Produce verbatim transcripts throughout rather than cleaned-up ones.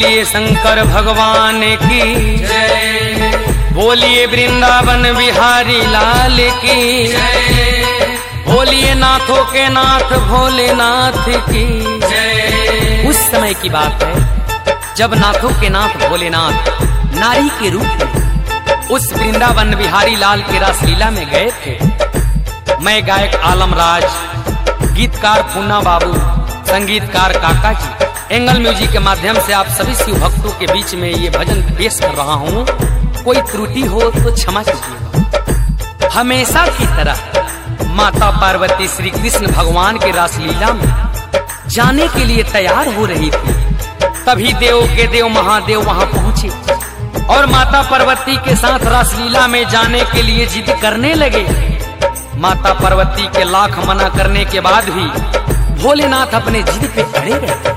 बोलिए शंकर भगवान की जय, बोलिए वृंदावन बिहारी लाल की जय, बोलिए नाथों के नाथ भोलेनाथ की जय। उस समय की बात है जब नाथों के नाथ भोलेनाथ नारी के रूप में उस वृंदावन बिहारी लाल के रासलीला में गए थे। मैं गायक आलमराज, गीतकार पूना बाबू, संगीतकार काका जी, एंगल म्यूजिक के माध्यम से आप सभी शिव भक्तों के बीच में ये भजन पेश कर रहा हूँ। कोई त्रुटि हो तो क्षमा कीजिएगा। हमेशा की तरह माता पार्वती श्री कृष्ण भगवान के रासलीला में जाने के लिए तैयार हो रही थी। तभी देव के देव महादेव वहां पहुंचे और माता पार्वती के साथ रासलीला में जाने के लिए जिद करने लगे। माता पार्वती के लाख मना करने के बाद भी भोलेनाथ अपने जिद पे अड़े रहे।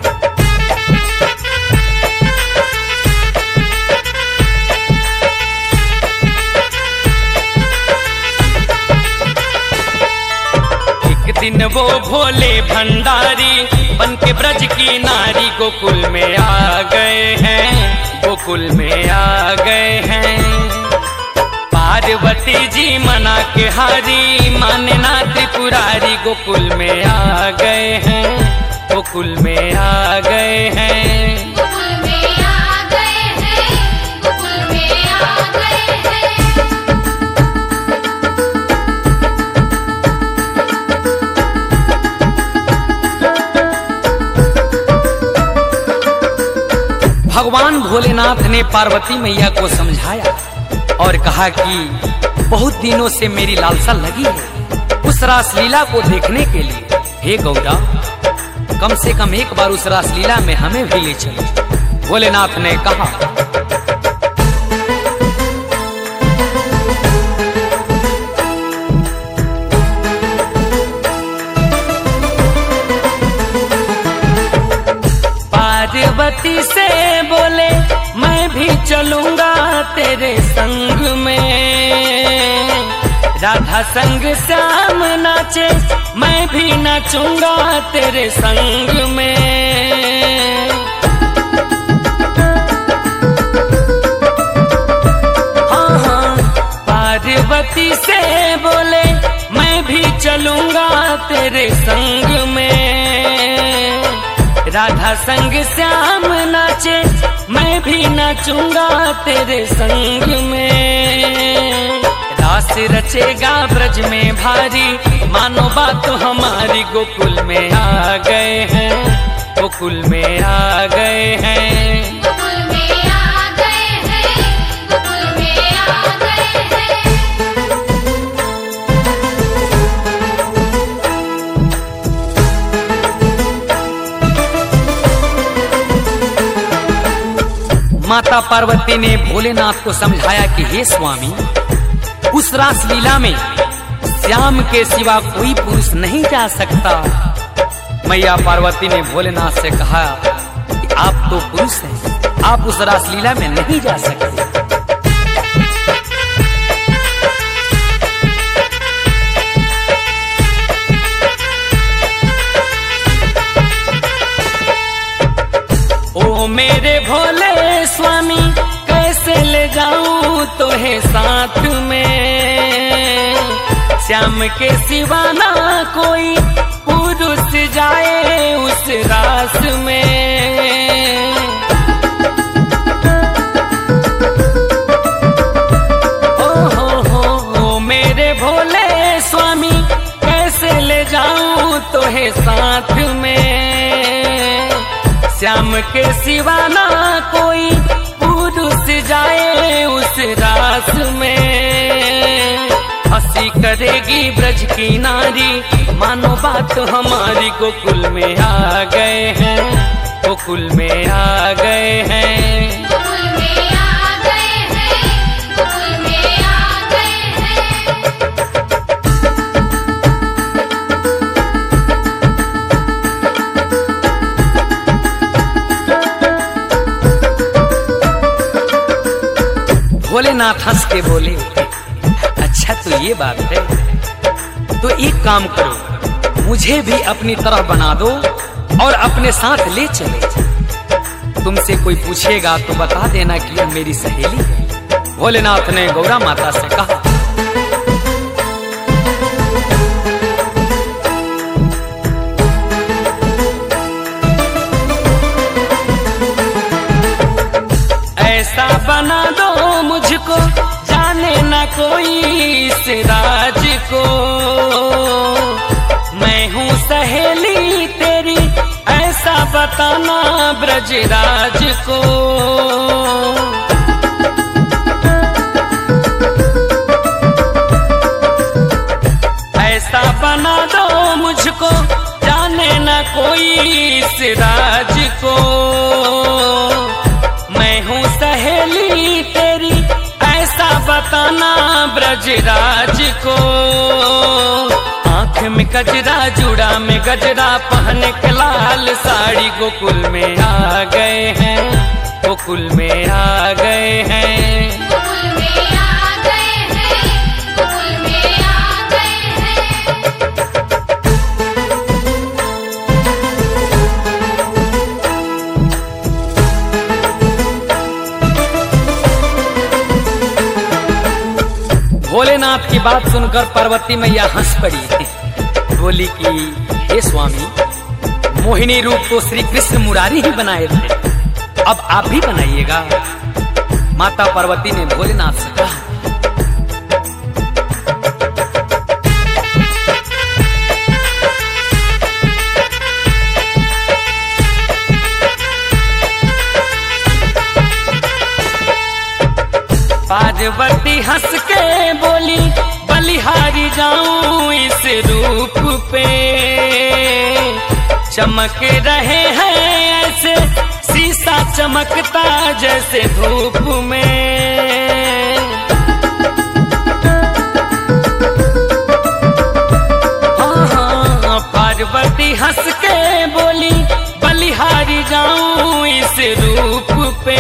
एक दिन वो भोले भंडारी बन के ब्रज की नारी गोकुल में आ गए हैं, गोकुल में आ गए हैं। पार्वती जी मना के हारी माने ना त्रिपुरारी गोकुल में आ गए हैं, गोकुल में आ गए हैं, गोकुल में आ गए हैं, गोकुल में आ गए हैं। भगवान भोलेनाथ ने पार्वती मैया को समझाया और कहा कि बहुत दिनों से मेरी लालसा लगी है उस रासलीला को देखने के लिए। हे गौरा, कम से कम एक बार उस रासलीला में हमें भी ले चलो। भोलेनाथ ने कहा, पार्वती से बोले मैं भी चलूंगा तेरे संग में, राधा संग श्याम नाचे मैं भी नाचूंगा तेरे संग में। हाँ हाँ, पार्वती से बोले मैं भी चलूंगा तेरे संग में, राधा संग श्याम नाचे मैं भी नाचूंगा तेरे संग में। रास रचेगा ब्रज में भारी मानो बात हमारी, गोकुल में आ गए हैं, गोकुल में आ गए हैं, गोकुल में आ गए हैं, गोकुल में आ गए हैं। माता पार्वती ने भोलेनाथ को समझाया कि हे स्वामी, उस रासलीला में श्याम के सिवा कोई पुरुष नहीं जा सकता। मैया पार्वती ने भोलेनाथ से कहा कि आप तो पुरुष हैं, आप उस रासलीला में नहीं जा सकते। ओ मेरे भोले स्वामी, कैसे ले जाऊं तोहे साथ में, श्याम के सिवा ना कोई पुरुष जाए उस रास में। ओ हो हो ओ मेरे भोले स्वामी, कैसे ले जाऊं तोहे साथ में, श्याम के सिवा ना कोई पुरुष जाए उस रास में। हंसी करेगी ब्रज की नारी मानो बात हमारी, गोकुल में आ गए हैं, गोकुल में आ गए हैं, गोकुल में आ गए हैं, गोकुल में आ गए हैं। भोलेनाथ हंस के बोले, अच्छा तो ये बात है, तो एक काम करो, मुझे भी अपनी तरह बना दो और अपने साथ ले चले। तुमसे कोई पूछेगा तो बता देना कि यह मेरी सहेली है। भोलेनाथ ने गौरा माता से कहा। ऐसा बना दो मुझको जाने न कोई इस राज को, मैं हूँ सहेली तेरी ऐसा बताना ब्रजराज को। ऐसा बना दो मुझको जाने न कोई इस राज को, मैं हूँ सहेली तेरी ऐसा बताना ब्रजराज को। आँख में गजरा जुड़ा में गजरा पहन के लाल साड़ी गोकुल में आ गए हैं, गोकुल में आ गए हैं। गोकुल में आ गए हैं, गोकुल में आ गए हैं। भोलेनाथ की बात सुनकर पार्वती मैया हंस पड़ी, बोली कि हे स्वामी, मोहिनी रूप तो श्री कृष्ण मुरारी ही बनाए थे, अब आप भी बनाइएगा। माता पार्वती ने भोलेनाथ से कहा। पार्वती हंस के बोली, बलिहारी जाऊं इस रूप पे, चमक रहे हैं ऐसे शीशा चमकता जैसे धूप में। हाँ हाँ पार्वती हंस के बोली, बलिहारी जाऊं इस रूप पे,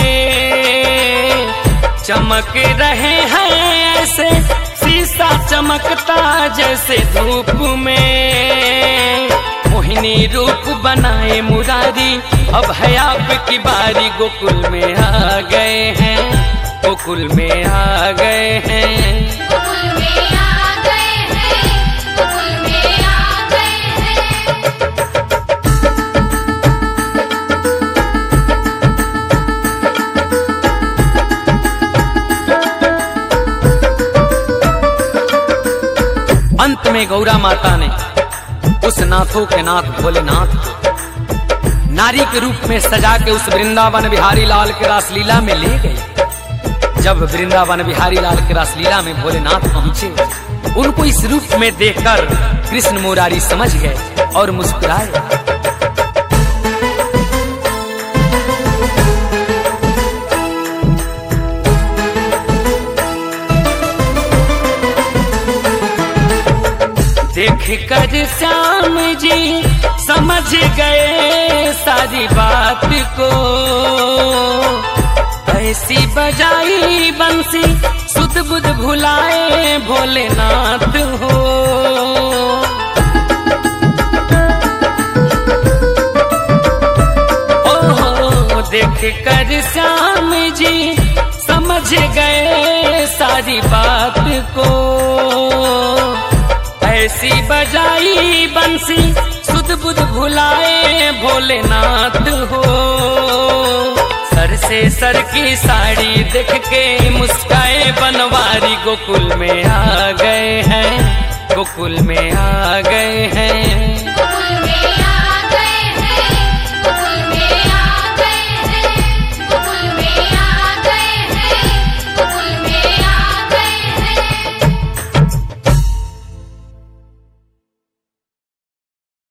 चमक रहे हैं ऐसे शीशा चमकता जैसे धूप में। मोहिनी रूप बनाए मुरारी, अब है आपकी बारी, गोकुल में आ गए हैं, गोकुल में आ गए हैं। गोकुल में आ गए हैं, गोकुल में आ गए हैं। अंत में गौरा माता ने उस नाथों के नाथ भोलेनाथ को नारी के रूप में सजा के उस वृंदावन बिहारी लाल के रासलीला में ले गए। जब वृंदावन बिहारी लाल के रासलीला में भोलेनाथ पहुंचे, उनको इस रूप में देखकर कृष्ण मुरारी समझ गए और मुस्कुराए। देख कर श्याम जी समझ गए सारी बात को, ऐसी बजाई बंसी सुध बुध भुलाए भोलेनाथ हो। ओहो देख कर श्याम जी समझ गए सारी बात को, ऐसी बजाई बंसी सुध बुध भुलाए भोलेनाथ हो। सर से सर की साड़ी देख के मुस्काए बनवारी, गोकुल में आ गए हैं, गोकुल में आ गए हैं।